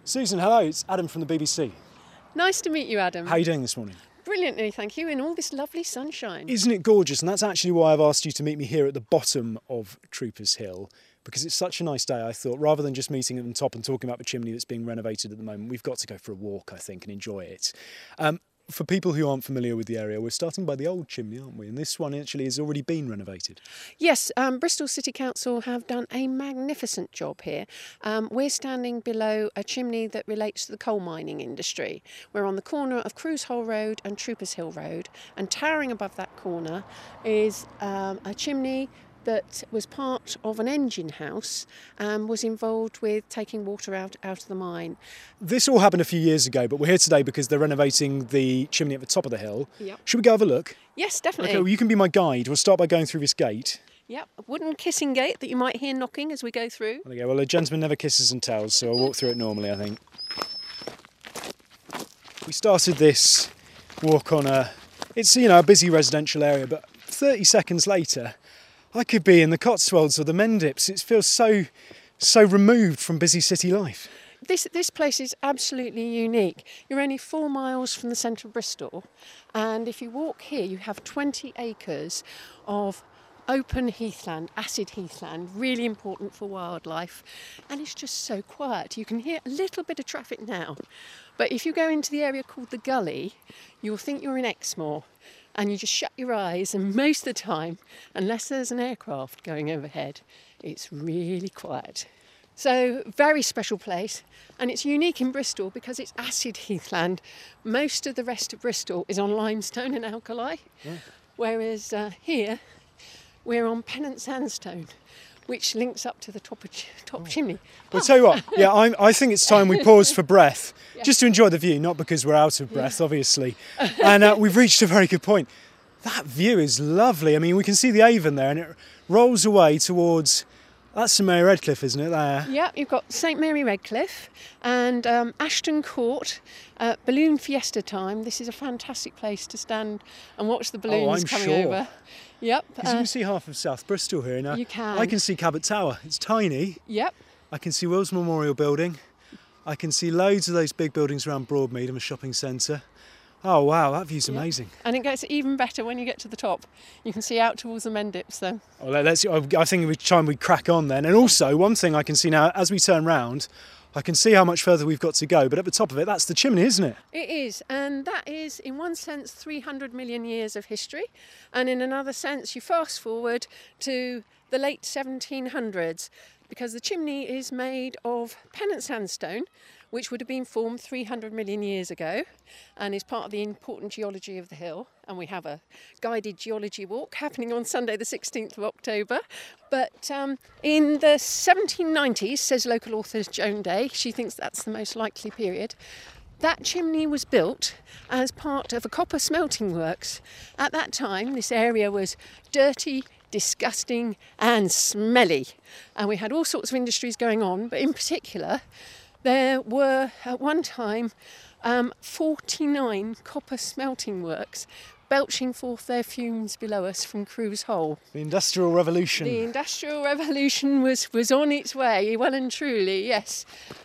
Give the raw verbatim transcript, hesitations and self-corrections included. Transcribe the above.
Susan, hello, it's Adam from the B B C. Nice to meet you, Adam. How are you doing this morning? Brilliantly, thank you, in all this lovely sunshine. Isn't it gorgeous? And that's actually why I've asked you to meet me here at the bottom of Troopers Hill, because it's such a nice day. I thought rather than just meeting at the top and talking about the chimney that's being renovated at the moment, we've got to go for a walk, I think, and enjoy it. Um, For people who aren't familiar with the area, we're starting by the old chimney, aren't we? And this one actually has already been renovated. Yes, um, Bristol City Council have done a magnificent job here. Um, we're standing below a chimney that relates to the coal mining industry. We're on the corner of Crews Hole Road and Troopers Hill Road, and towering above that corner is um, a chimney that was part of an engine house and was involved with taking water out, out of the mine. This all happened a few years ago, but we're here today because they're renovating the chimney at the top of the hill. Yep. Should we go have a look? Yes, definitely. Okay, well, you can be my guide. We'll start by going through this gate. Yep, a wooden kissing gate that you might hear knocking as we go through. There we go. Well, a gentleman never kisses and tells, so I'll walk through it normally, I think. We started this walk on a, it's, you know, a busy residential area, but thirty seconds later, I could be in the Cotswolds or the Mendips. It feels so, so removed from busy city life. This this place is absolutely unique. You're only four miles from the centre of Bristol, and if you walk here, you have twenty acres of open heathland, acid heathland, really important for wildlife, and it's just so quiet. You can hear a little bit of traffic now, but if you go into the area called the Gully, you'll think you're in Exmoor. And you just shut your eyes, and most of the time, unless there's an aircraft going overhead, it's really quiet. So, very special place, and it's unique in Bristol because it's acid heathland. Most of the rest of Bristol is on limestone and alkali, yeah. whereas uh, here we're on Pennant sandstone, which links up to the top of ch- top oh. chimney. Well, tell you what, yeah, I'm, I think it's time we pause for breath, yeah. just to enjoy the view, not because we're out of breath, yeah. obviously. And uh, we've reached a very good point. That view is lovely. I mean, we can see the Avon there, and it rolls away towards, that's St Mary Redcliffe, isn't it, there? Yeah, you've got St Mary Redcliffe and um, Ashton Court, uh, balloon fiesta time. This is a fantastic place to stand and watch the balloons oh, I'm coming sure. over. Yep. Because uh, you can see half of South Bristol here now. You can. I can see Cabot Tower. It's tiny. Yep. I can see Wills Memorial Building. I can see loads of those big buildings around Broadmead and a shopping centre. Oh wow, that view's yep. amazing. And it gets even better when you get to the top. You can see out towards the Mendips though. Oh, let's, I think it's time we crack on then. And also, one thing I can see now, as we turn round, I can see how much further we've got to go, but at the top of it, that's the chimney, isn't it? It is, and that is, in one sense, three hundred million years of history, and in another sense, you fast forward to the late seventeen hundreds, because the chimney is made of Pennant sandstone, which would have been formed three hundred million years ago, and is part of the important geology of the hill. And we have a guided geology walk happening on Sunday the sixteenth of October. But um, in the seventeen nineties, says local author Joan Day, she thinks that's the most likely period, that chimney was built as part of a copper smelting works. At that time, this area was dirty, disgusting and smelly. And we had all sorts of industries going on, but in particular, there were at one time um, forty-nine copper smelting works belching forth their fumes below us from Crews Hole. The Industrial Revolution. The Industrial Revolution was, was on its way, well and truly, yes.